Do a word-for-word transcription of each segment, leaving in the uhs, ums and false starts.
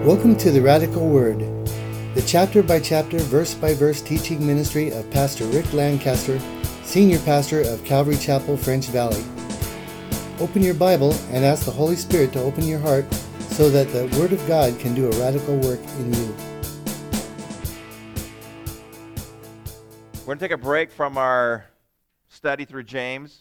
Welcome to the Radical Word, the chapter-by-chapter, verse-by-verse teaching ministry of Pastor Rick Lancaster, Senior Pastor of Calvary Chapel, French Valley. Open your Bible and ask the Holy Spirit to open your heart so that the Word of God can do a radical work in you. We're going to take a break from our study through James.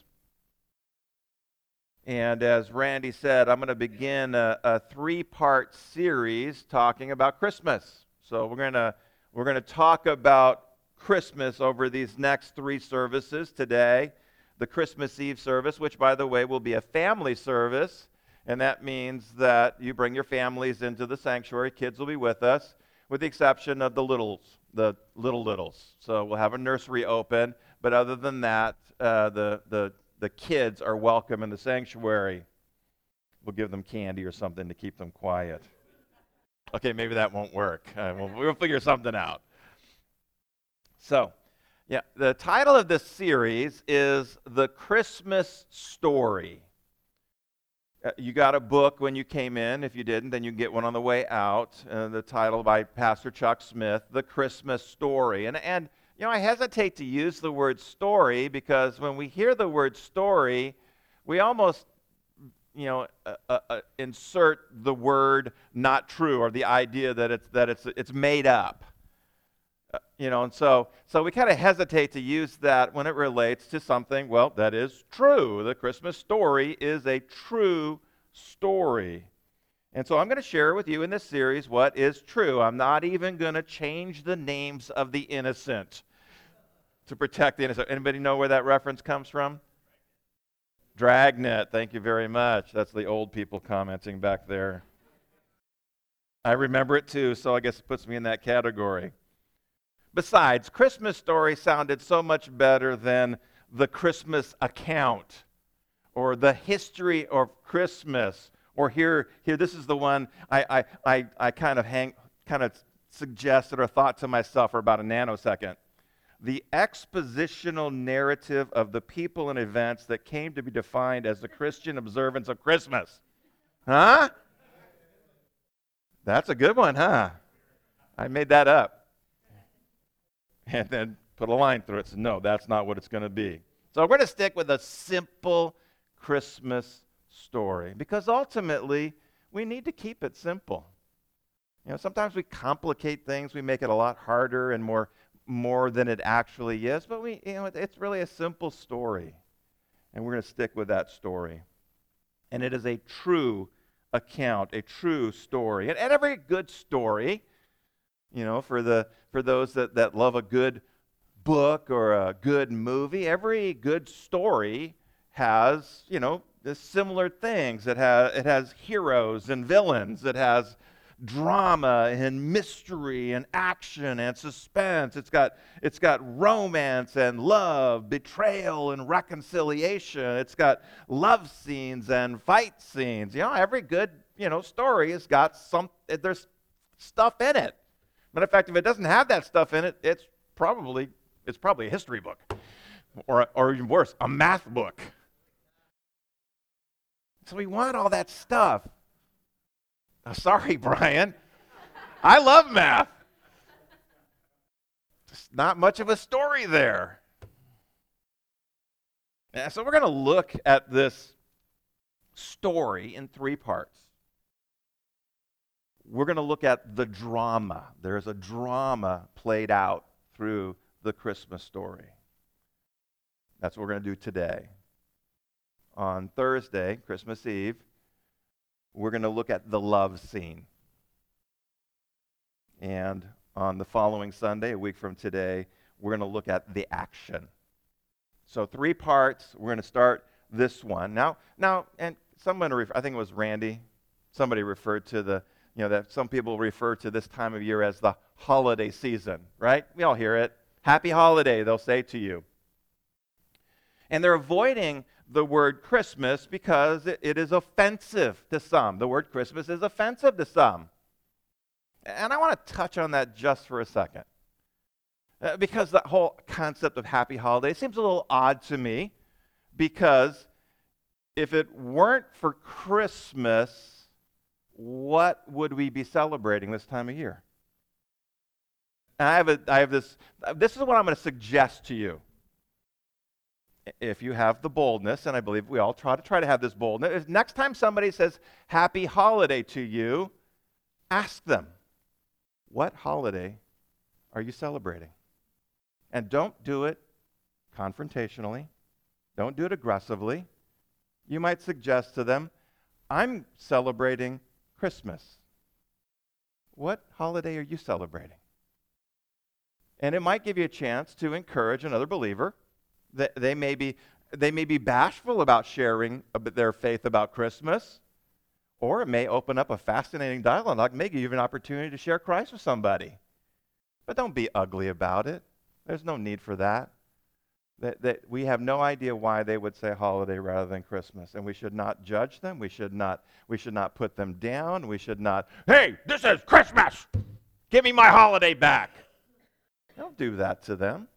And as Randy said, I'm going to begin a, a three-part series talking about Christmas. So we're going to we're going to talk about Christmas over these next three services today. The Christmas Eve service, which, by the way, will be a family service, and that means that you bring your families into the sanctuary. Kids will be with us, with the exception of the littles, the little littles. So we'll have a nursery open, but other than that, uh, the the The kids are welcome in the sanctuary. We'll give them candy or something to keep them quiet. Okay, maybe that won't work. Uh, we'll, we'll figure something out. So, yeah, the title of this series is The Christmas Story. Uh, you got a book when you came in. If you didn't, then you can get one on the way out. Uh, the title by Pastor Chuck Smith, The Christmas Story. And and You know, I hesitate to use the word story because when we hear the word story, we almost, you know, uh, uh, uh, insert the word not true or the idea that it's that it's it's made up. Uh, you know, and so so we kind of hesitate to use that when it relates to something, well, that is true. The Christmas story is a true story. And so I'm going to share with you in this series what is true. I'm not even going to change the names of the innocent to protect the innocent. Anybody know where that reference comes from? Dragnet. Thank you very much. That's the old people commenting back there. I remember it too, so I guess it puts me in that category. Besides, Christmas Story sounded so much better than the Christmas account or the history of Christmas. Or here, here. This is the one I, I, I, I kind of hang, kind of suggested or thought to myself for about a nanosecond. The expositional narrative of the people and events that came to be defined as the Christian observance of Christmas. Huh? That's a good one, huh? I made that up. And then put a line through it. So no, that's not what it's going to be. So we're going to stick with a simple Christmas story, because ultimately we need to keep it simple. You know, sometimes we complicate things, we make it a lot harder and more more than it actually is, but we you know it's really a simple story, and we're going to stick with that story. And it is a true account, a true story. And, and every good story, you know, for the for those that, that love a good book or a good movie, every good story has, you know, the similar things. It has it has heroes and villains. It has drama and mystery and action and suspense. It's got it's got romance and love, betrayal and reconciliation. It's got love scenes and fight scenes. You know, every good, you know, story has got some there's stuff in it. Matter of fact, if it doesn't have that stuff in it, it's probably it's probably a history book. Or or even worse, a math book. So we want all that stuff. Oh, sorry, Brian. I love math. Just not much of a story there. Yeah, so we're going to look at this story in three parts. We're going to look at the drama. There's a drama played out through the Christmas story. That's what we're going to do today. On Thursday, Christmas Eve, we're going to look at the love scene. And on the following Sunday, a week from today, we're going to look at the action. So three parts. We're going to start this one. Now, now, and someone, I think it was Randy, somebody referred to the, you know, that some people refer to this time of year as the holiday season, right? We all hear it. Happy holiday, they'll say to you. And they're avoiding the word Christmas because it, it is offensive to some. The word Christmas is offensive to some. And I want to touch on that just for a second. Uh, because the whole concept of happy holiday seems a little odd to me, because if it weren't for Christmas, what would we be celebrating this time of year? And I have, a, I have this, this is what I'm going to suggest to you. If you have the boldness, and I believe we all try to try to have this boldness, if next time somebody says happy holiday to you, ask them, what holiday are you celebrating? And don't do it confrontationally. Don't do it aggressively. You might suggest to them, I'm celebrating Christmas. What holiday are you celebrating? And it might give you a chance to encourage another believer. They, they, may be, they may be bashful about sharing their faith about Christmas, or it may open up a fascinating dialogue, may give you an opportunity to share Christ with somebody. But don't be ugly about it. There's no need for that. That, that we have no idea why they would say holiday rather than Christmas, and we should not judge them. We should not. We should not put them down. We should not. Hey, this is Christmas. Give me my holiday back. Don't do that to them.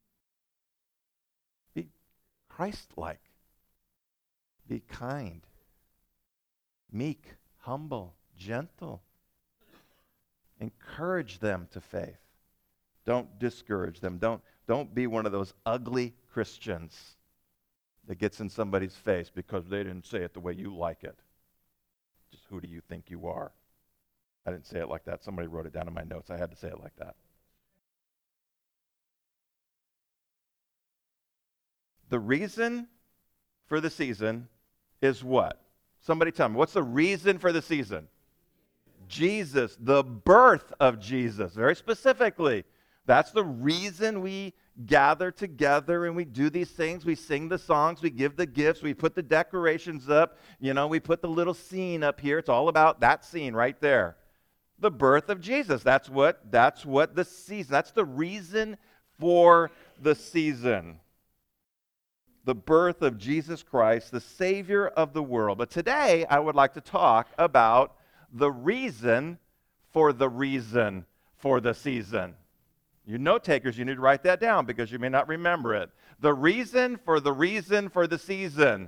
Be Christ-like. Be kind, meek, humble, gentle. Encourage them to faith. Don't discourage them. Don't. Don't be one of those ugly Christians that gets in somebody's face because they didn't say it the way you like it. Just who do you think you are? I didn't say it like that. Somebody wrote it down in my notes. I had to say it like that. The reason for the season is what? Somebody tell me. What's the reason for the season? Jesus, the birth of Jesus, very specifically. That's the reason we gather together and we do these things. We sing the songs, we give the gifts, we put the decorations up. You know, we put the little scene up here. It's all about that scene right there. The birth of Jesus. That's what, that's what the season, that's the reason for the season. The birth of Jesus Christ, the Savior of the world. But today, I would like to talk about the reason for the reason for the season. You note takers, you need to write that down because you may not remember it. The reason for the reason for the season.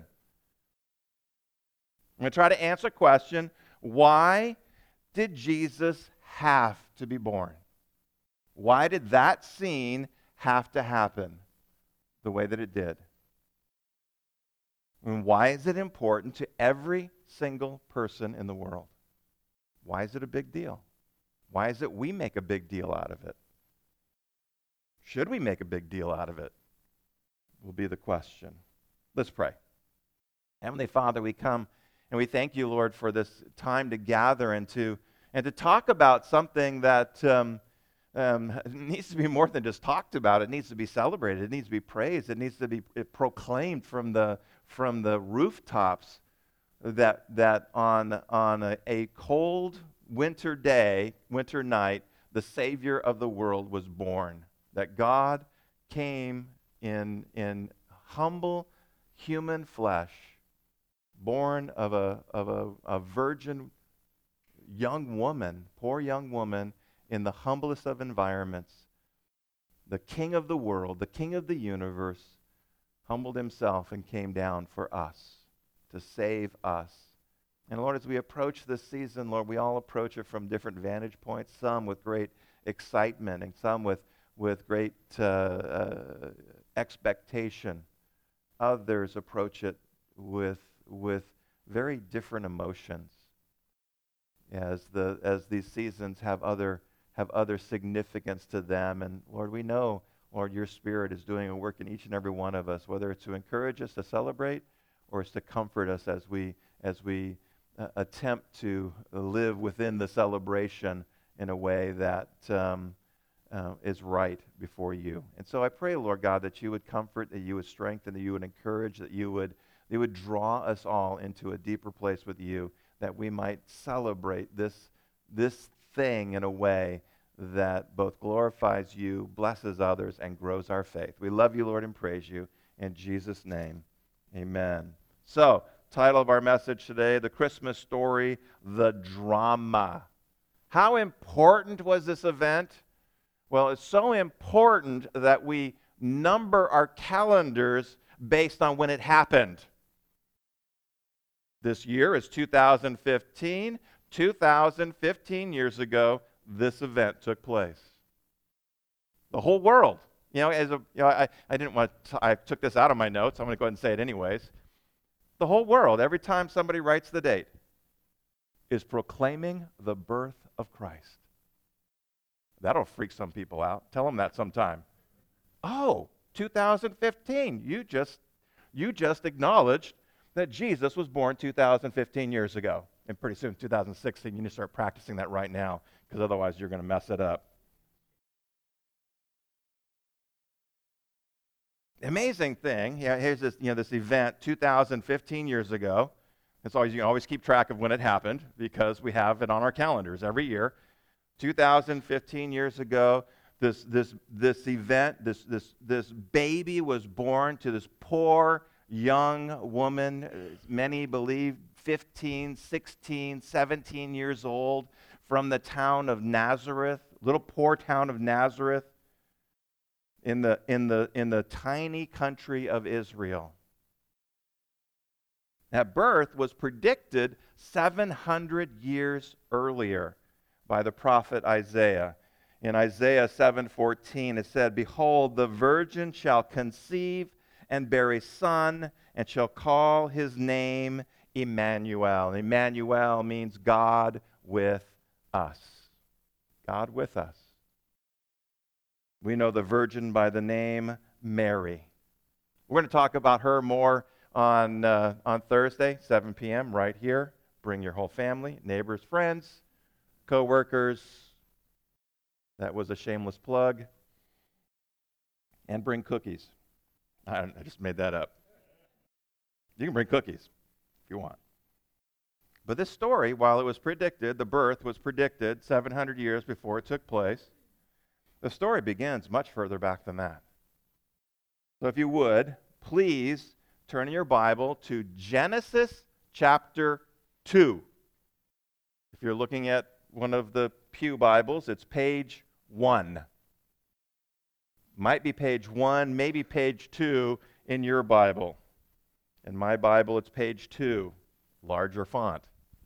I'm going to try to answer a question. Why did Jesus have to be born? Why did that scene have to happen the way that it did? And why is it important to every single person in the world? Why is it a big deal? Why is it we make a big deal out of it? Should we make a big deal out of it? Will be the question. Let's pray. Heavenly Father, we come and we thank you, Lord, for this time to gather and to and to talk about something that um, um, needs to be more than just talked about. It needs to be celebrated. It needs to be praised. It needs to be proclaimed from the from the rooftops that that on on a, a cold winter day, winter night, the Savior of the world was born. That God came in, in humble human flesh, born of a, of a, a virgin young woman, poor young woman, in the humblest of environments. The King of the world, the King of the universe, humbled himself and came down for us, to save us. And Lord, as we approach this season, Lord, we all approach it from different vantage points, some with great excitement and some with with great uh, uh, expectation. Others approach it with with very different emotions, as the as these seasons have other have other significance to them. And Lord, we know, Lord, your Spirit is doing a work in each and every one of us, whether it's to encourage us to celebrate or it's to comfort us as we as we uh, attempt to live within the celebration in a way that um, Uh, is right before you. And so I pray, Lord God, that you would comfort, that you would strengthen, that you would encourage, that you would, you would draw us all into a deeper place with you, that we might celebrate this, this thing in a way that both glorifies you, blesses others, and grows our faith. We love you, Lord, and praise you. In Jesus' name, amen. So, title of our message today, The Christmas Story, The Drama. How important was this event? Well, it's so important that we number our calendars based on when it happened. This year is two thousand fifteen. two thousand fifteen years ago, this event took place. The whole world. You know, as a, you know, I, I didn't want to, I took this out of my notes. I'm going to go ahead and say it anyways. The whole world, every time somebody writes the date, is proclaiming the birth of Christ. That'll freak some people out. Tell them that sometime. Oh, two thousand fifteen. You just, you just acknowledged that Jesus was born two thousand fifteen years ago. And pretty soon, two thousand sixteen, you need to start practicing that right now, because otherwise you're going to mess it up. Amazing thing. Yeah, here's this, you know, this event two thousand fifteen years ago. It's always, you can always keep track of when it happened because we have it on our calendars every year. two thousand fifteen years ago, this this this event, this this this baby was born to this poor young woman. Many believe fifteen, sixteen, seventeen years old, from the town of Nazareth, little poor town of Nazareth. In the, in, the, in the tiny country of Israel. That birth was predicted seven hundred years earlier by the prophet Isaiah. In Isaiah seven fourteen, it said, "Behold, the virgin shall conceive and bear a son, and shall call his name Emmanuel." And Emmanuel means God with us. God with us. We know the virgin by the name Mary. We're going to talk about her more on, uh, on Thursday, seven p.m. right here. Bring your whole family, neighbors, friends, co-workers. That was a shameless plug. And bring cookies. I, I just made that up. You can bring cookies if you want. But this story, while it was predicted, the birth was predicted seven hundred years before it took place. The story begins much further back than that. So if you would, please turn in your Bible to Genesis chapter two. If you're looking at one of the Pew Bibles, it's page one. Might be page one, maybe page two in your Bible. In my Bible, it's page two, larger font.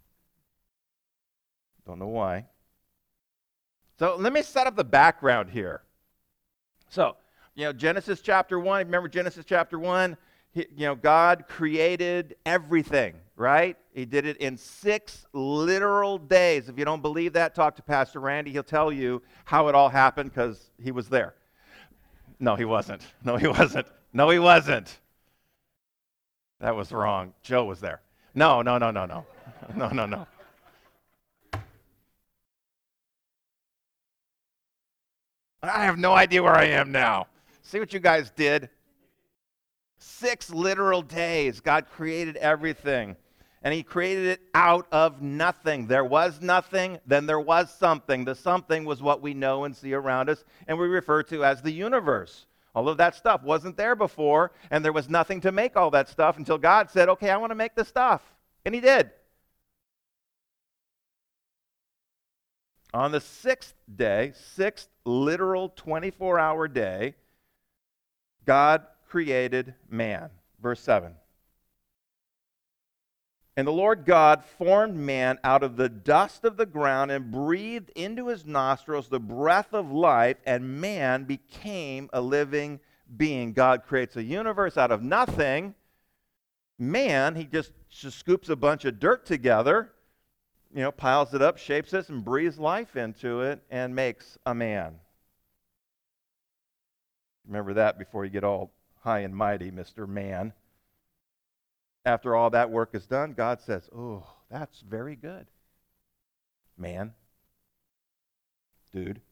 Don't know why. So let me set up the background here. So, you know, Genesis chapter one, remember Genesis chapter one? He, you know, God created everything, right? He did it in six literal days. If you don't believe that, talk to Pastor Randy. He'll tell you how it all happened because he was there. No, he wasn't. No, he wasn't. No, he wasn't. That was wrong. Joe was there. No, no, no, no, no. No, no, no. I have no idea where I am now. See what you guys did? Six literal days. God created everything. And he created it out of nothing. There was nothing, then there was something. The something was what we know and see around us, and we refer to as the universe. All of that stuff wasn't there before, and there was nothing to make all that stuff until God said, okay, I want to make this stuff. And he did. On the sixth day, sixth literal twenty-four hour day, God created man. Verse seven. And the Lord God formed man out of the dust of the ground and breathed into his nostrils the breath of life, and man became a living being. God creates a universe out of nothing. Man, he just, just scoops a bunch of dirt together, you know, piles it up, shapes it, and breathes life into it, and makes a man. Remember that before you get all high and mighty, Mister Man. After all that work is done, God says, oh, that's very good. Man. Dude.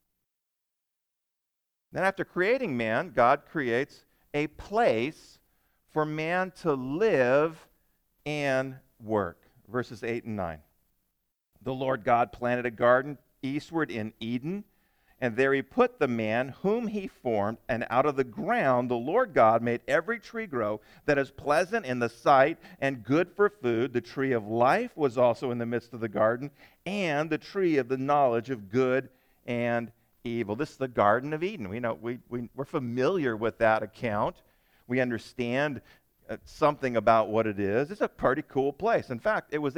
Then after creating man, God creates a place for man to live and work. Verses eight and nine. The Lord God planted a garden eastward in Eden, and there he put the man whom he formed, and out of the ground the Lord God made every tree grow that is pleasant in the sight and good for food. The tree of life was also in the midst of the garden, and the tree of the knowledge of good and evil. This is the Garden of Eden. We know, we, we, we're familiar with that account. We understand uh, something about what it is. It's a pretty cool place. In fact, it was a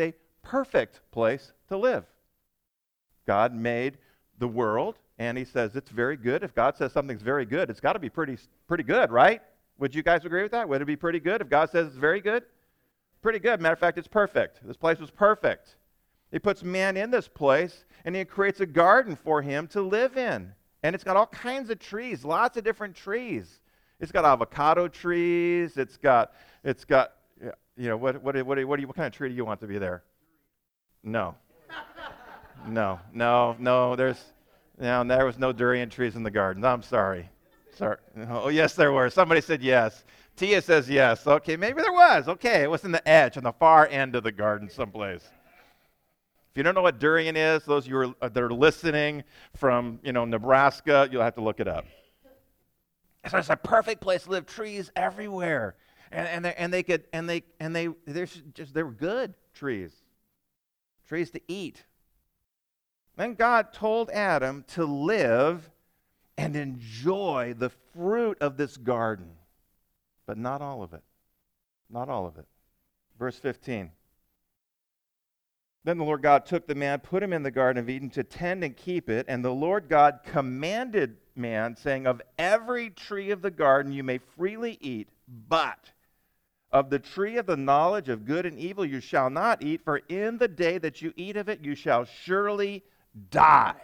perfect place to live. God made the world, and he says it's very good. If God says something's very good, it's got to be pretty, pretty good, right? Would you guys agree with that? Would it be pretty good if God says it's very good? Pretty good. Matter of fact, it's perfect. This place was perfect. He puts man in this place, and he creates a garden for him to live in. And it's got all kinds of trees, lots of different trees. It's got avocado trees. It's got, it's got, you know, what, what, what, what, do you, what kind of tree do you want to be there? No. No, no, no, there's, no, there was no durian trees in the garden. I'm sorry. Sorry. Oh, yes, there were. Somebody said yes. Tia says yes. Okay, maybe there was. Okay, it was in the edge, on the far end of the garden someplace. If you don't know what durian is, those of you are, that are listening from, you know, Nebraska, you'll have to look it up. So it's a perfect place to live. Trees everywhere, and and they and they could and they and they they're just they were good trees, trees to eat. Then God told Adam to live and enjoy the fruit of this garden, but not all of it. Not all of it. Verse fifteen. Then the Lord God took the man, put him in the Garden of Eden to tend and keep it, and the Lord God commanded man, saying, of every tree of the garden you may freely eat, but of the tree of the knowledge of good and evil you shall not eat, for in the day that you eat of it you shall surely die.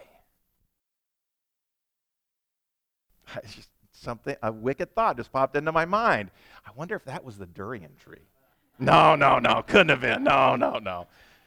Just something, a wicked thought just popped into my mind. I wonder if that was the durian tree. No, no, no, couldn't have been. No, no, no.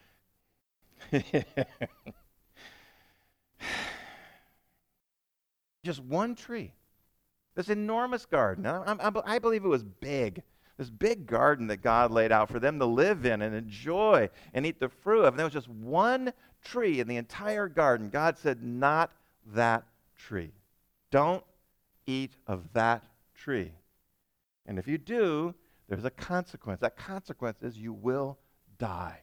Just one tree. This enormous garden. I, I, I believe it was big. This big garden that God laid out for them to live in and enjoy and eat the fruit of. And there was just one tree in the entire garden. God said, not that tree. Don't eat of that tree. And if you do, there's a consequence. That consequence is you will die.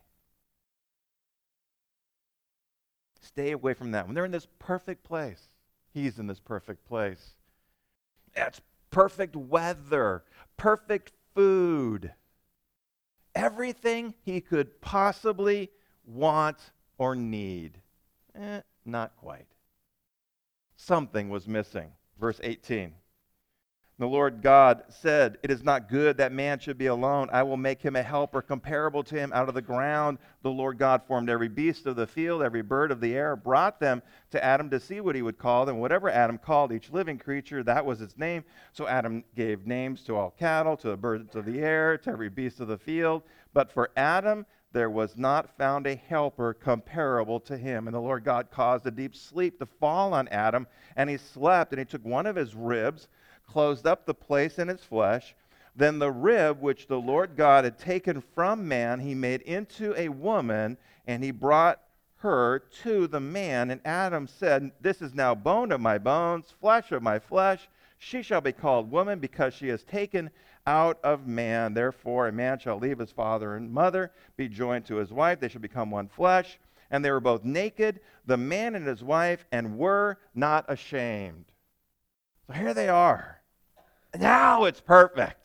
Stay away from that. When they're in this perfect place, he's in this perfect place. It's perfect weather, perfect food. Everything he could possibly want or need. Eh, not quite. Something was missing. Verse eighteen. The Lord God said, it is not good that man should be alone. I will make him a helper comparable to him out of the ground. The Lord God formed every beast of the field, every bird of the air, brought them to Adam to see what he would call them. Whatever Adam called each living creature, that was its name. So Adam gave names to all cattle, to the birds of the air, to every beast of the field. But for Adam there was not found a helper comparable to him. And the Lord God caused a deep sleep to fall on Adam, and he slept, and he took one of his ribs, closed up the place in his flesh. Then the rib which the Lord God had taken from man, he made into a woman, and he brought her to the man. And Adam said, this is now bone of my bones, flesh of my flesh. She shall be called woman, because she is taken out of man. Therefore a man shall leave his father and mother, be joined to his wife. They shall become one flesh. And they were both naked, the man and his wife, and were not ashamed. So here they are. Now it's perfect.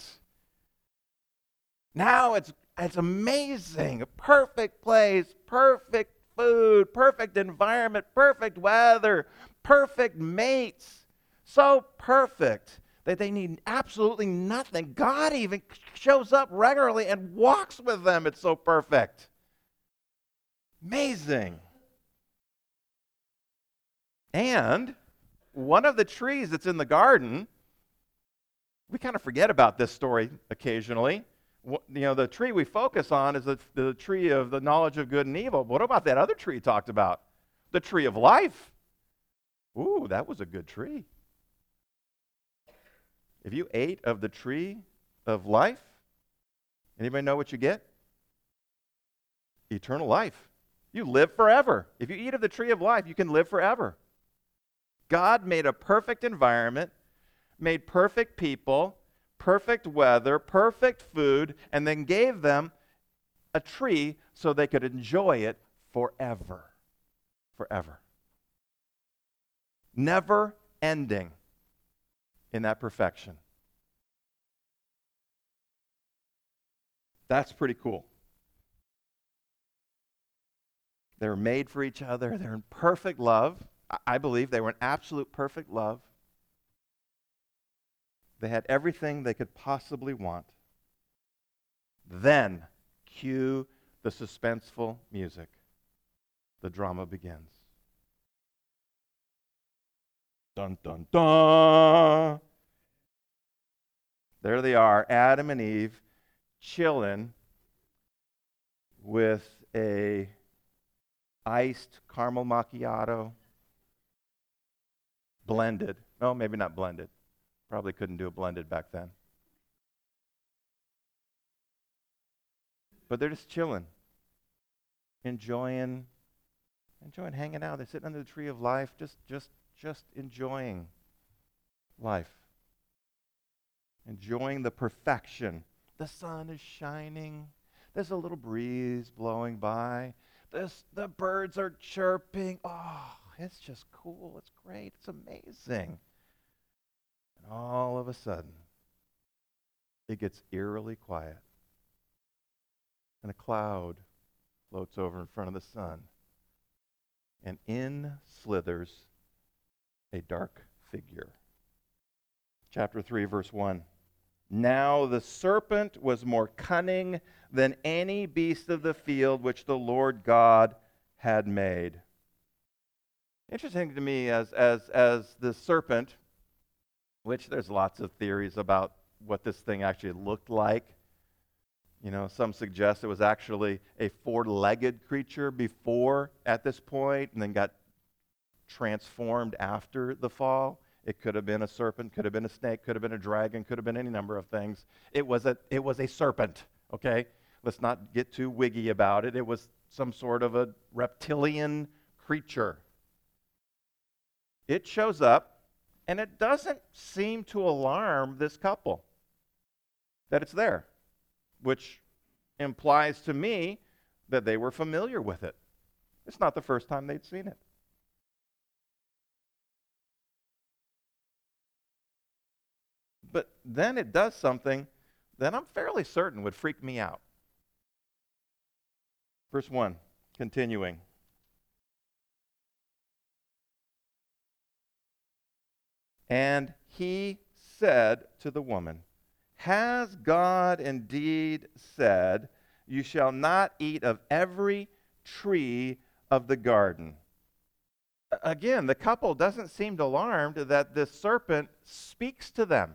Now it's it's amazing. A perfect place, perfect food, perfect environment, perfect weather, perfect mates. So perfect that they need absolutely nothing. God even shows up regularly and walks with them. It's so perfect. Amazing. And one of the trees that's in the garden, we kind of forget about this story occasionally. You know, the tree we focus on is the, the tree of the knowledge of good and evil. What about that other tree talked about? The tree of life. Ooh, that was a good tree. If you ate of the tree of life, anybody know what you get? Eternal life. You live forever. If you eat of the tree of life, you can live forever. God made a perfect environment, made perfect people, perfect weather, perfect food, and then gave them a tree so they could enjoy it forever. Forever. Never ending in that perfection. That's pretty cool. They were made for each other. They're in perfect love. I believe they were in absolute perfect love. They had everything they could possibly want. Then, cue the suspenseful music. The drama begins. Dun, dun, dun. There they are, Adam and Eve, chilling with a iced caramel macchiato, blended. Oh, maybe not blended. Probably couldn't do a blended back then. But they're just chilling, enjoying, enjoying hanging out. They're sitting under the tree of life, just, just, just enjoying life. Enjoying the perfection. The sun is shining. There's a little breeze blowing by. This, the birds are chirping. Oh, it's just cool. It's great. It's amazing. And all of a sudden, it gets eerily quiet. And a cloud floats over in front of the sun. And in slithers a dark figure. Chapter three, verse one. Now the serpent was more cunning than any beast of the field which the Lord God had made. Interesting to me as, as, as the serpent, which there's lots of theories about what this thing actually looked like. You know, some suggest it was actually a four-legged creature before at this point and then got transformed after the fall. It could have been a serpent, could have been a snake, could have been a dragon, could have been any number of things. It was a, it was a serpent, okay? Let's not get too wiggy about it. It was some sort of a reptilian creature. It shows up, and it doesn't seem to alarm this couple that it's there, which implies to me that they were familiar with it. It's not the first time they'd seen it. But then it does something that I'm fairly certain would freak me out. Verse one, continuing. And he said to the woman, has God indeed said, you shall not eat of every tree of the garden? Again, the couple doesn't seem alarmed that this serpent speaks to them,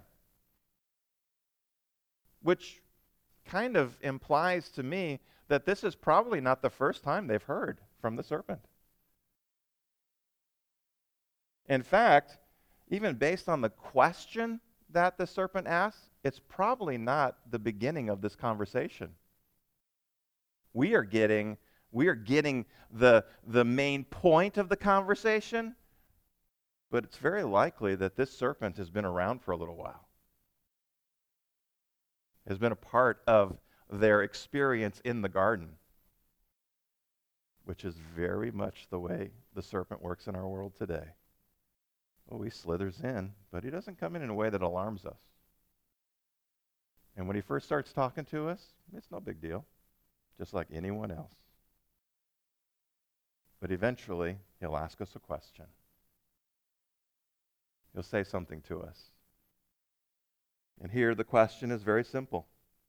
which kind of implies to me that this is probably not the first time they've heard from the serpent. In fact, even based on the question that the serpent asks, it's probably not the beginning of this conversation. We are getting, we are getting the, the main point of the conversation, but it's very likely that this serpent has been around for a little while. Has been a part of their experience in the garden, which is very much the way the serpent works in our world today. Oh, he slithers in, but he doesn't come in in a way that alarms us. And when he first starts talking to us, it's no big deal, just like anyone else. But eventually, he'll ask us a question. He'll say something to us. And here the question is very simple.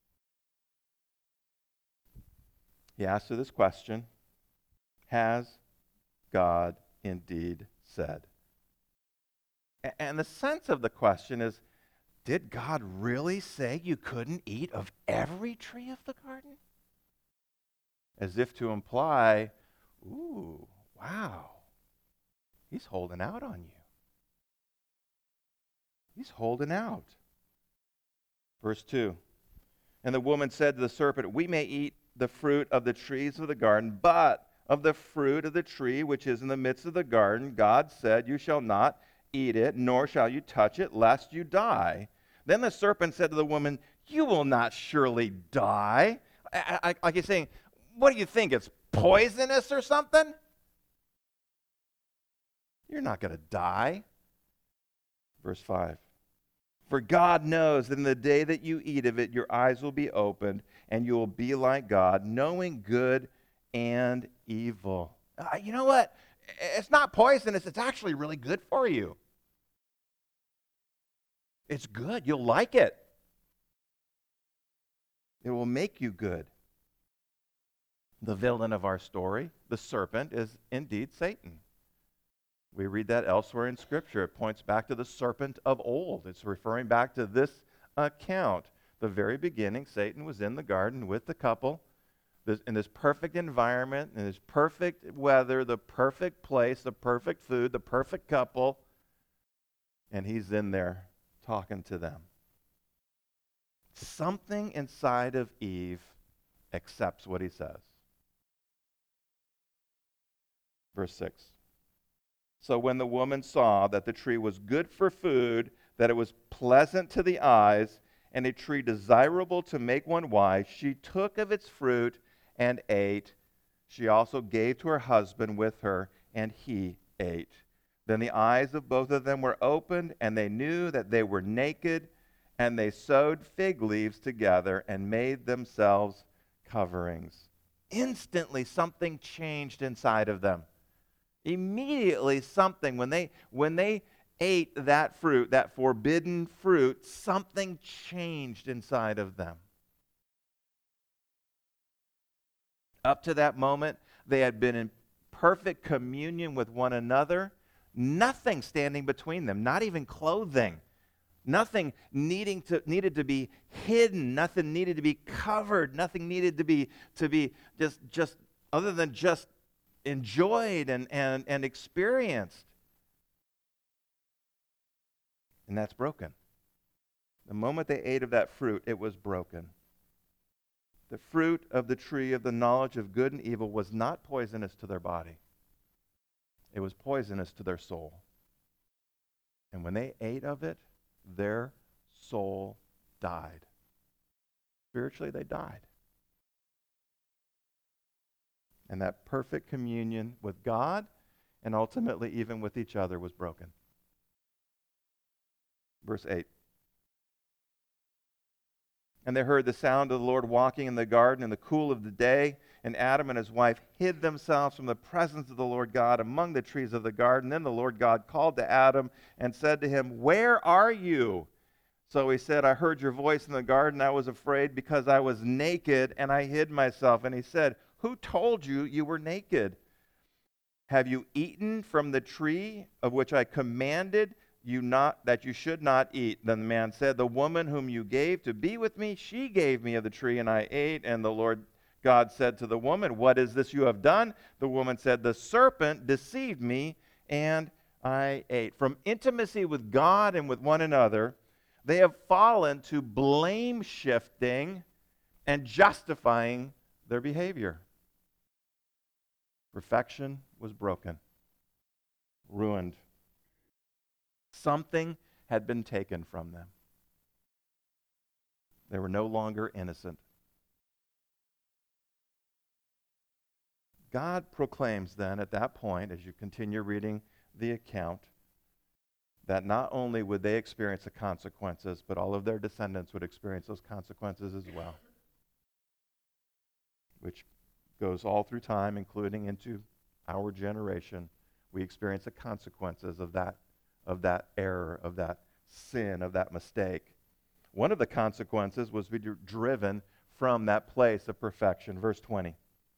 He asks her this question, has God indeed said? And the sense of the question is, did God really say you couldn't eat of every tree of the garden? As if to imply, ooh, wow, he's holding out on you. He's holding out. Verse two, and the woman said to the serpent, we may eat the fruit of the trees of the garden, but of the fruit of the tree which is in the midst of the garden, God said, you shall not eat it, nor shall you touch it, lest you die. Then the serpent said to the woman, you will not surely die. I, I, like he's saying, what do you think, it's poisonous or something? You're not going to die. Verse five. For God knows that in the day that you eat of it, your eyes will be opened, and you will be like God, knowing good and evil. Uh, you know what? It's not poisonous. It's actually really good for you. It's good. You'll like it. It will make you good. The villain of our story, the serpent, is indeed Satan. We read that elsewhere in Scripture. It points back to the serpent of old. It's referring back to this account. The very beginning, Satan was in the garden with the couple, this, in this perfect environment, in this perfect weather, the perfect place, the perfect food, the perfect couple, and he's in there talking to them. Something inside of Eve accepts what he says. Verse six. So when the woman saw that the tree was good for food, that it was pleasant to the eyes, and a tree desirable to make one wise, she took of its fruit and ate. She also gave to her husband with her, and he ate. Then the eyes of both of them were opened, and they knew that they were naked, and they sewed fig leaves together and made themselves coverings. Instantly, something changed inside of them. Immediately something, when they when they ate that fruit, that forbidden fruit, something changed inside of them. Up to that moment, they had been in perfect communion with one another, nothing standing between them, not even clothing, nothing needing to needed to be hidden, nothing needed to be covered, nothing needed to be to be just just other than just enjoyed and, and, and experienced. And that's broken. The moment they ate of that fruit, it was broken. The fruit of the tree of the knowledge of good and evil was not poisonous to their body. It was poisonous to their soul. And when they ate of it, their soul died. Spiritually, they died. And that perfect communion with God and ultimately even with each other was broken. Verse eight. And they heard the sound of the Lord walking in the garden in the cool of the day, and Adam and his wife hid themselves from the presence of the Lord God among the trees of the garden. Then the Lord God called to Adam and said to him, "Where are you?" So he said, "I heard your voice in the garden. I was afraid because I was naked and I hid myself." And he said, "Who told you you were naked? Have you eaten from the tree of which I commanded you not that you should not eat?" Then the man said, "The woman whom you gave to be with me, she gave me of the tree, and I ate." And the Lord God said to the woman, "What is this you have done?" The woman said, "The serpent deceived me, and I ate." From intimacy with God and with one another, they have fallen to blame shifting and justifying their behavior. Perfection was broken, ruined. Something had been taken from them. They were no longer innocent. God proclaims then at that point, as you continue reading the account, that not only would they experience the consequences, but all of their descendants would experience those consequences as well, which goes all through time, including into our generation. We experience the consequences of that, of that error, of that sin, of that mistake. One of the consequences was we were driven from that place of perfection. Verse twenty.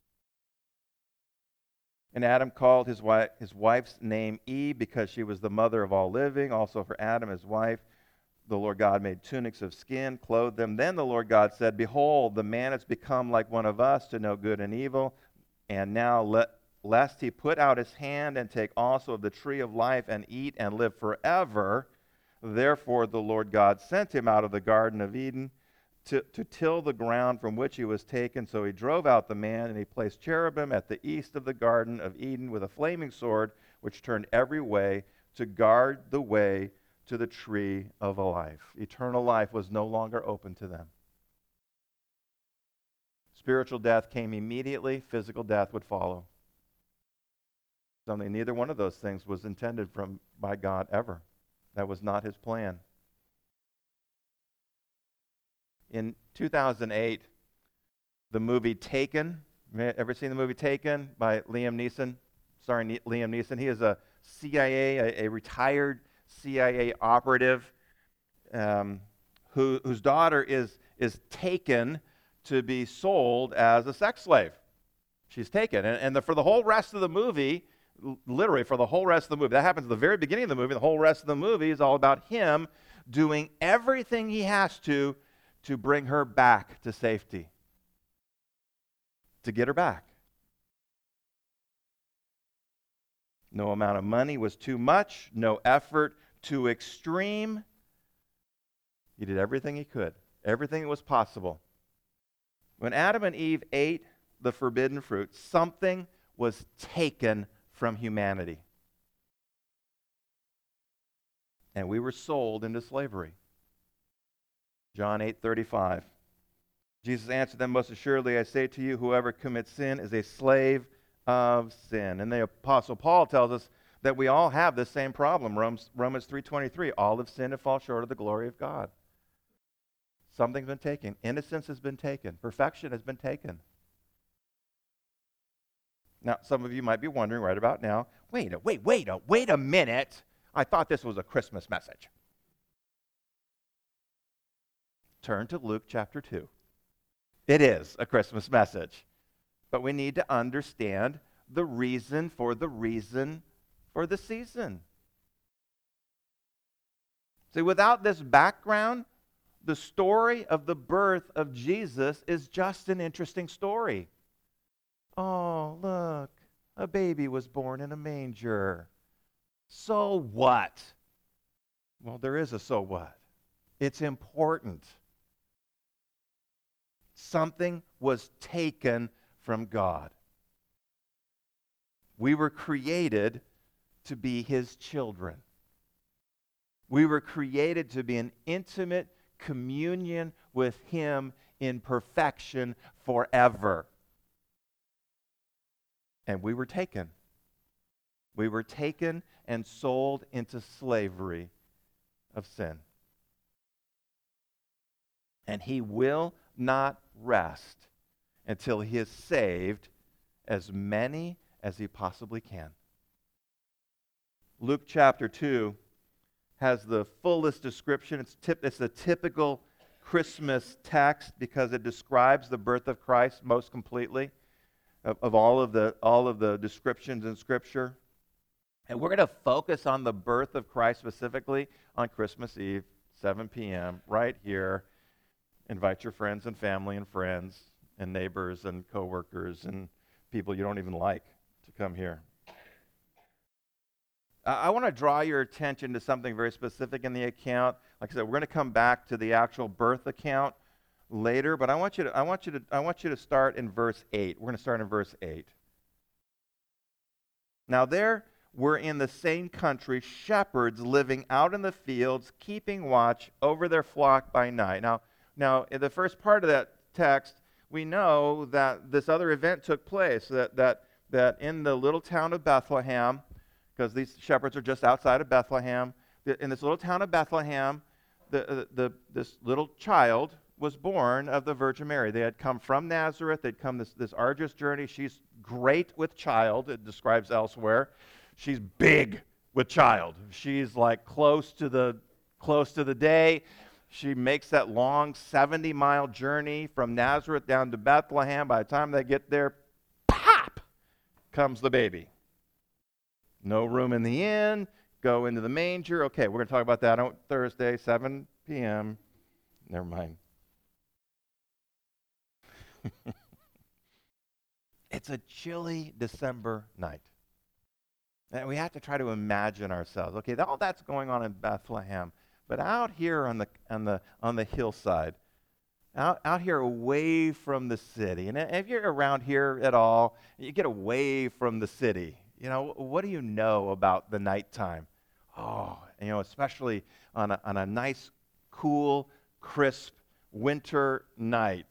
And Adam called his wife, his wife's name Eve, because she was the mother of all living. Also for Adam, his wife, the Lord God made tunics of skin, clothed them. Then the Lord God said, "Behold, the man has become like one of us to know good and evil. And now let, lest he put out his hand and take also of the tree of life and eat and live forever." Therefore the Lord God sent him out of the Garden of Eden to, to till the ground from which he was taken. So he drove out the man, and he placed cherubim at the east of the Garden of Eden with a flaming sword, which turned every way to guard the way to the tree of life. Eternal life was no longer open to them. Spiritual death came immediately. Physical death would follow. Something, neither one of those things was intended from by God ever. That was not his plan. In two thousand eight, the movie Taken, ever seen the movie Taken by Liam Neeson? starring Ne- Liam Neeson. He is a C I A, a, a retired C I A operative um, who, whose daughter is, is taken to be sold as a sex slave. She's taken. And, and the, for the whole rest of the movie, l- literally for the whole rest of the movie, that happens at the very beginning of the movie, the whole rest of the movie is all about him doing everything he has to to bring her back to safety, to get her back. No amount of money was too much, no effort too extreme. He did everything he could, everything that was possible. When Adam and Eve ate the forbidden fruit, something was taken from humanity. And we were sold into slavery. John eight thirty-five. Jesus answered them, most assuredly I say to you, whoever commits sin is a slave of sin. And the Apostle Paul tells us that we all have this same problem. Romans, Romans three twenty-three, all have sinned and fall short of the glory of God. Something's been taken. Innocence has been taken. Perfection has been taken. Now, some of you might be wondering right about now, wait, a, wait, wait, a, wait a minute. I thought this was a Christmas message. Turn to Luke chapter two. It is a Christmas message. But we need to understand the reason for the reason for the season. See, without this background, the story of the birth of Jesus is just an interesting story. Oh, look, a baby was born in a manger. So what? Well, there is a so what. It's important. Something was taken from God. We were created to be His children. We were created to be in intimate communion with Him in perfection forever. And we were taken. We were taken and sold into slavery of sin. And He will not rest until He has saved as many as He possibly can. Luke chapter two has the fullest description. It's, tip, it's a typical Christmas text because it describes the birth of Christ most completely of, of all of the all of the descriptions in Scripture. And we're going to focus on the birth of Christ specifically on Christmas Eve, seven p.m., right here. Invite your friends and family and friends and neighbors and coworkers and people you don't even like to come here. I want to draw your attention to something very specific in the account. Like I said, we're going to come back to the actual birth account later, but I want you to I want you to I want you to start in verse eight. We're going to start in verse eight. Now there were in the same country shepherds living out in the fields, keeping watch over their flock by night. Now, now in the first part of that text, we know that this other event took place, that that that in the little town of Bethlehem, because these shepherds are just outside of Bethlehem. In this little town of Bethlehem, the, the, this little child was born of the Virgin Mary. They had come from Nazareth. They'd come this, this arduous journey. She's great with child, it describes elsewhere. She's big with child. She's like close to the, close to the day. She makes that long seventy-mile journey from Nazareth down to Bethlehem. By the time they get there, pop, comes the baby. No room in the inn. Go into the manger. Okay, we're going to talk about that on Thursday, seven p.m. Never mind. It's a chilly December night. And we have to try to imagine ourselves. Okay, all that's going on in Bethlehem. But out here on the on the on the hillside, out out here away from the city. And if you're around here at all, you get away from the city. You know, what do you know about the nighttime? Oh, you know, especially on a, on a nice, cool, crisp winter night.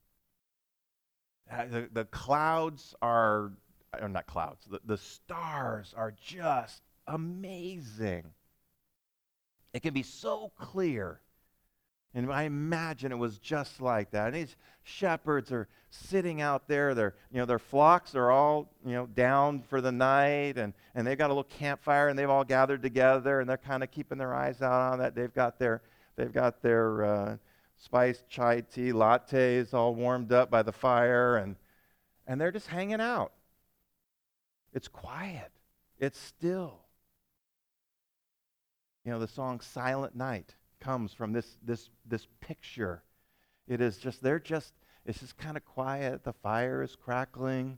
Uh, the, the clouds are, or not clouds, the, the stars are just amazing. It can be so clear. And I imagine it was just like that. And these shepherds are sitting out there. Their, you know, their flocks are all, you know, down for the night, and, and they've got a little campfire, and they've all gathered together, and they're kind of keeping their eyes out on that. They've got their, they've got their uh, spiced chai tea lattes all warmed up by the fire, and and they're just hanging out. It's quiet. It's still. You know, the song "Silent Night" comes from this this this picture. It is just they're just it's just kind of quiet. The fire is crackling.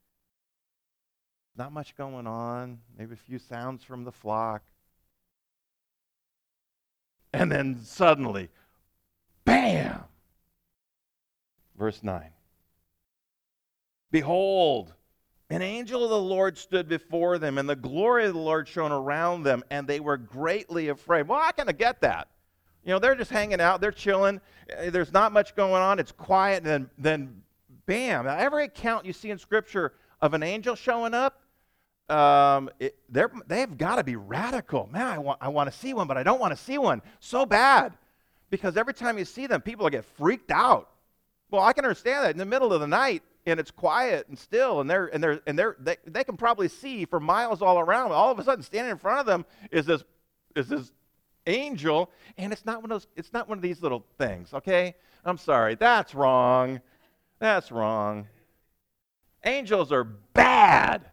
Not much going on. Maybe a few sounds from the flock. And then suddenly, bam! Verse nine. Behold, an angel of the Lord stood before them, and the glory of the Lord shone around them, and they were greatly afraid. Well, I kind of get that. You know, they're just hanging out, they're chilling, there's not much going on, it's quiet, and then, then bam. Now, every account you see in Scripture of an angel showing up, um, it, they're, they've got to be radical. Man, I want, I want to see one, but I don't want to see one so bad. Because every time you see them, people get freaked out. Well, I can understand that in the middle of the night, and it's quiet and still, and they're and they're and they're they, they can probably see for miles all around. All of a sudden, standing in front of them is this is this angel, and it's not one of those. It's not one of these little things. Okay, I'm sorry, that's wrong. That's wrong. Angels are bad,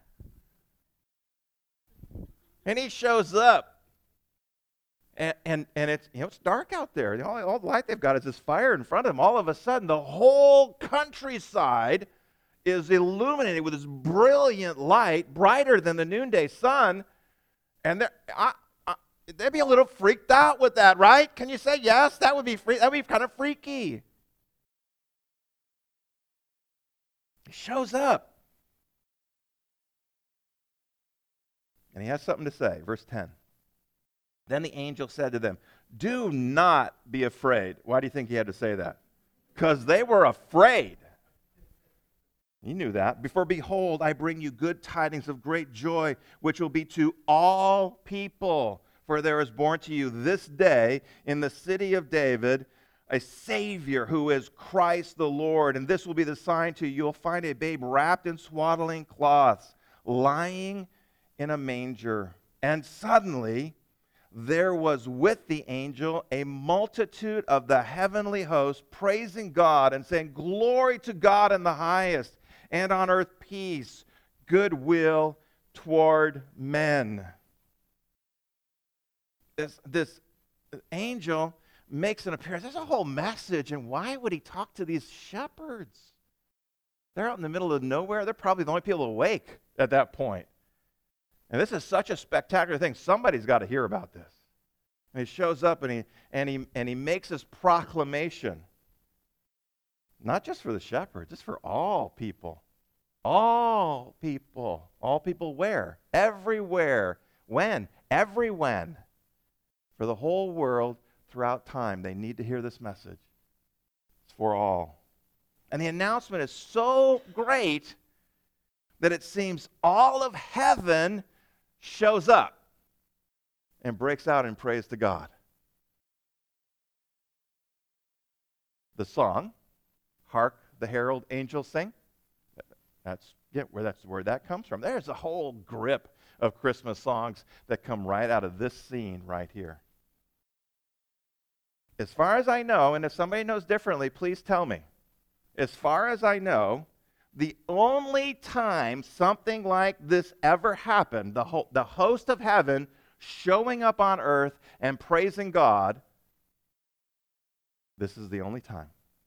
and he shows up, and and, and it's you know it's dark out there. All, all the light they've got is this fire in front of them. All of a sudden, the whole countryside is illuminated with this brilliant light, brighter than the noonday sun, and I, I, they'd be a little freaked out with that, right? Can you say yes? That would be free, that would be kind of freaky. He shows up, and he has something to say. Verse ten. Then the angel said to them, "Do not be afraid." Why do you think he had to say that? Because they were afraid. You knew that. "For behold, I bring you good tidings of great joy, which will be to all people. For there is born to you this day in the city of David a Savior who is Christ the Lord. And this will be the sign to you. You'll find a babe wrapped in swaddling cloths, lying in a manger." And suddenly there was with the angel a multitude of the heavenly host praising God and saying, "Glory to God in the highest, and on earth peace, goodwill toward men." This, this angel makes an appearance. There's a whole message, and why would he talk to these shepherds? They're out in the middle of nowhere. They're probably the only people awake at that point. And this is such a spectacular thing. Somebody's got to hear about this. And he shows up and he and he and he makes this proclamation. Not just for the shepherds, it's for all people. All people. All people where? Everywhere. When? Every when. For the whole world throughout time. They need to hear this message. It's for all. And the announcement is so great that it seems all of heaven shows up and breaks out in praise to God. The song, "Hark the Herald Angels Sing," that's yeah, where that's where that comes from. There's a whole grip of Christmas songs that come right out of this scene right here. As far as I know, and if somebody knows differently, please tell me. As far as I know, the only time something like this ever happened, the, ho- the host of heaven showing up on earth and praising God, this is the only time.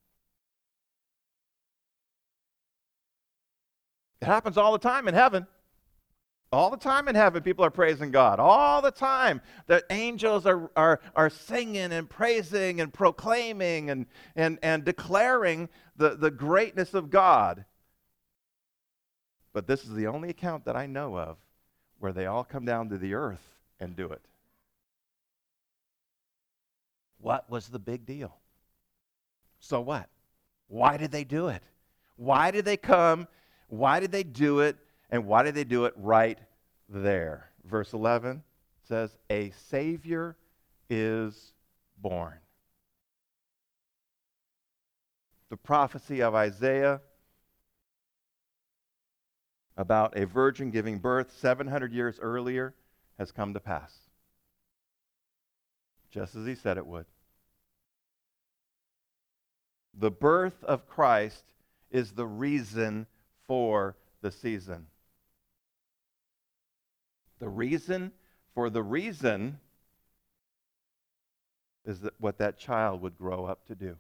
It happens all the time in heaven. All the time in heaven, people are praising God. All the time, the angels are, are, are singing and praising and proclaiming and, and, and declaring the, the greatness of God. But this is the only account that I know of where they all come down to the earth and do it. What was the big deal? So what? Why did they do it? Why did they come? Why did they do it? And why did they do it right there? Verse eleven says, "A Savior is born." The prophecy of Isaiah about a virgin giving birth seven hundred years earlier has come to pass, just as he said it would. The birth of Christ is the reason for the season. The reason for the reason is that what that child would grow up to do.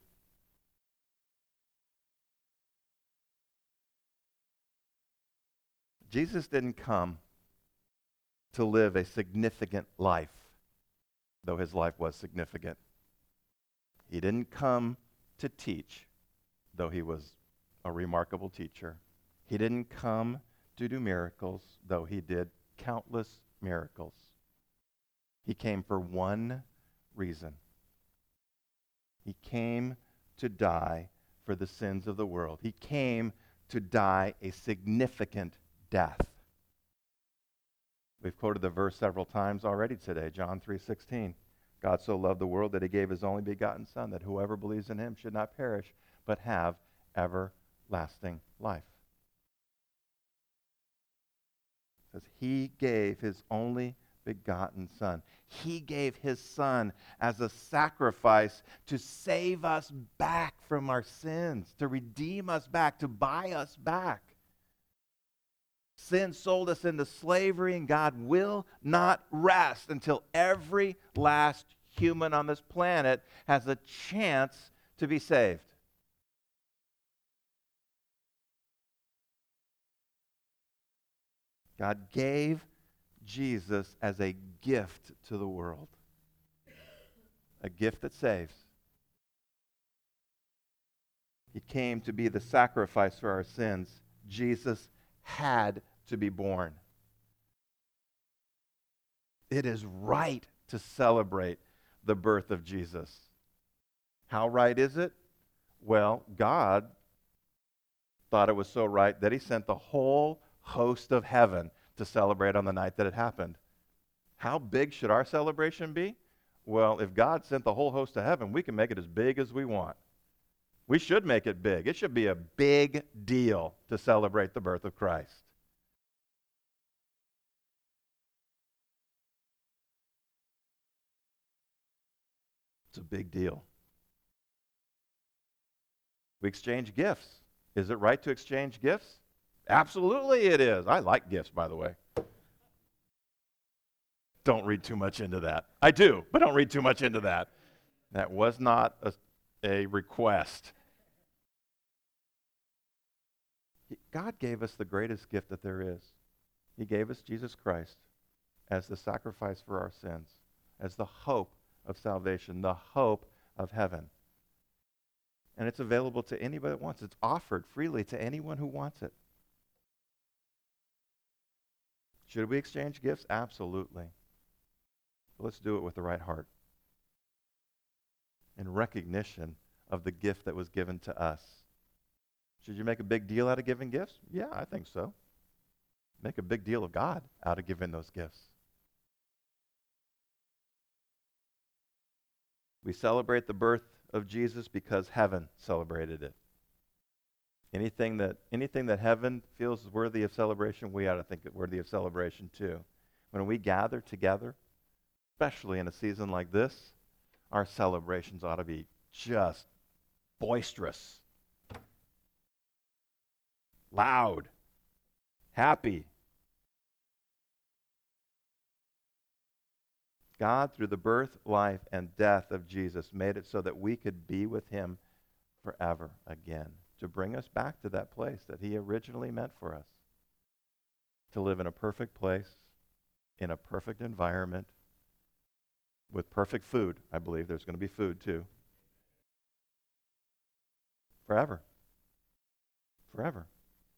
Jesus didn't come to live a significant life, though his life was significant. He didn't come to teach, though he was a remarkable teacher. He didn't come to do miracles, though he did countless miracles. He came for one reason. He came to die for the sins of the world. He came to die a significant death. We've quoted the verse several times already today, John three sixteen. God so loved the world that he gave his only begotten Son, that whoever believes in him should not perish, but have everlasting life. It says he gave his only begotten Son. He gave his Son as a sacrifice to save us back from our sins, to redeem us back, to buy us back. Sin sold us into slavery, and God will not rest until every last human on this planet has a chance to be saved. God gave Jesus as a gift to the world, a gift that saves. He came to be the sacrifice for our sins. Jesus had to be born. It is right to celebrate the birth of Jesus. How right is it? Well, God thought it was so right that he sent the whole host of heaven to celebrate on the night that it happened. How big should our celebration be? Well, if God sent the whole host of heaven, we can make it as big as we want. We should make it big. It should be a big deal to celebrate the birth of Christ. It's a big deal. We exchange gifts. Is it right to exchange gifts? Absolutely it is. I like gifts, by the way. Don't read too much into that. I do, but don't read too much into that. That was not a, a request. God gave us the greatest gift that there is. He gave us Jesus Christ as the sacrifice for our sins, as the hope of salvation, the hope of heaven. And it's available to anybody that wants it. It's offered freely to anyone who wants it. Should we exchange gifts? Absolutely. But let's do it with the right heart, in recognition of the gift that was given to us. Should you make a big deal out of giving gifts? Yeah, I think so. Make a big deal of God out of giving those gifts. We celebrate the birth of Jesus because heaven celebrated it. Anything that anything that heaven feels worthy of celebration, we ought to think it worthy of celebration too. When we gather together, especially in a season like this, our celebrations ought to be just boisterous, loud, happy. God, through the birth, life, and death of Jesus, made it so that we could be with him forever again, to bring us back to that place that he originally meant for us, to live in a perfect place, in a perfect environment, with perfect food. I believe there's going to be food too. Forever. Forever.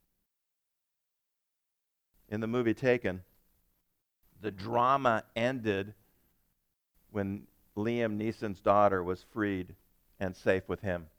In the movie Taken, the drama ended when Liam Neeson's daughter was freed and safe with him.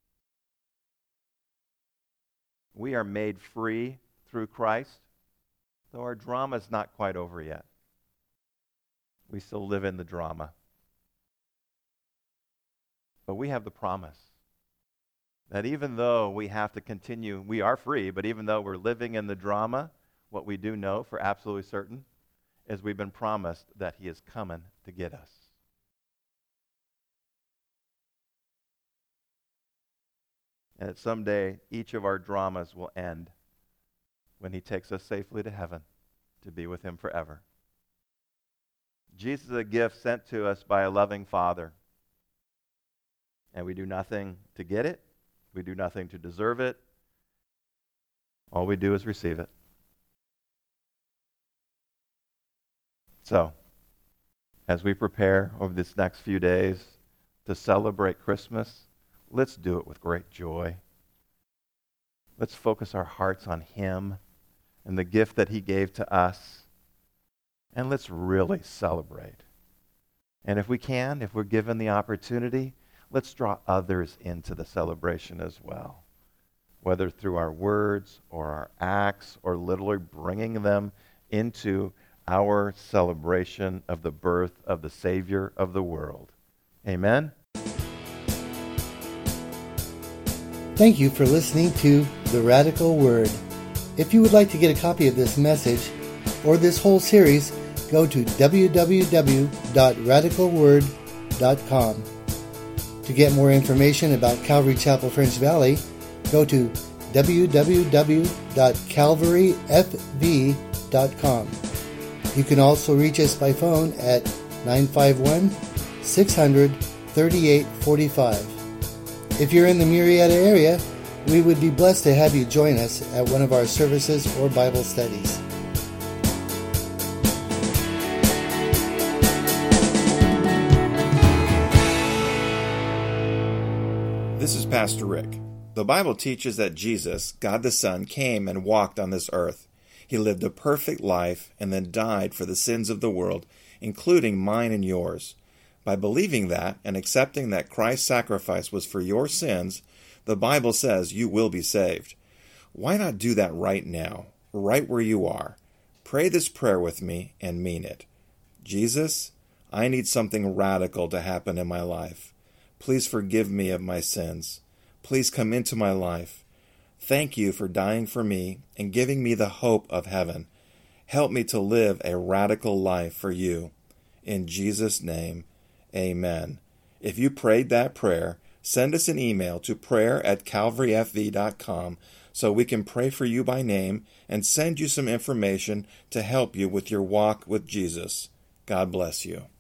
We are made free through Christ, though our drama is not quite over yet. We still live in the drama. But we have the promise that even though we have to continue, we are free, but even though we're living in the drama, what we do know for absolutely certain is we've been promised that he is coming to get us. And that someday each of our dramas will end when he takes us safely to heaven to be with him forever. Jesus is a gift sent to us by a loving Father. And we do nothing to get it. We do nothing to deserve it. All we do is receive it. So, as we prepare over this next few days to celebrate Christmas, let's do it with great joy. Let's focus our hearts on him and the gift that he gave to us. And let's really celebrate. And if we can, if we're given the opportunity, let's draw others into the celebration as well, whether through our words or our acts or literally bringing them into our celebration of the birth of the Savior of the world. Amen? Thank you for listening to The Radical Word. If you would like to get a copy of this message or this whole series, go to w w w dot radical word dot com. To get more information about Calvary Chapel French Valley, go to w w w dot calvary f v dot com. You can also reach us by phone at nine five one, six hundred, thirty-eight forty-five. If you're in the Murrieta area, we would be blessed to have you join us at one of our services or Bible studies. This is Pastor Rick. The Bible teaches that Jesus, God the Son, came and walked on this earth. He lived a perfect life and then died for the sins of the world, including mine and yours. By believing that and accepting that Christ's sacrifice was for your sins, the Bible says you will be saved. Why not do that right now, right where you are? Pray this prayer with me and mean it. Jesus, I need something radical to happen in my life. Please forgive me of my sins. Please come into my life. Thank you for dying for me and giving me the hope of heaven. Help me to live a radical life for you. In Jesus' name, amen. If you prayed that prayer, send us an email to prayer at calvary f v dot com so we can pray for you by name and send you some information to help you with your walk with Jesus. God bless you.